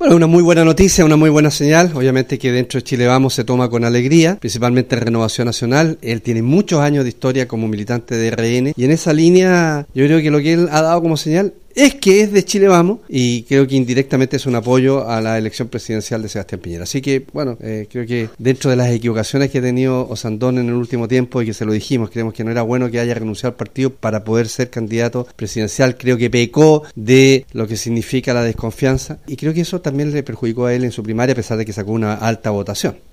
Bueno, una muy buena noticia, una muy buena señal. Obviamente que dentro de Chile Vamos se toma con alegría, principalmente en Renovación Nacional. Él tiene muchos años de historia como militante de RN y en esa línea yo creo que lo que él ha dado como señal es que es de Chile Vamos y creo que indirectamente es un apoyo a la elección presidencial de Sebastián Piñera. Así que, bueno, creo que dentro de las equivocaciones que ha tenido Osandón en el último tiempo y que se lo dijimos, creemos que no era bueno que haya renunciado al partido para poder ser candidato presidencial. Creo que pecó de lo que significa la desconfianza y creo que eso también le perjudicó a él en su primaria a pesar de que sacó una alta votación.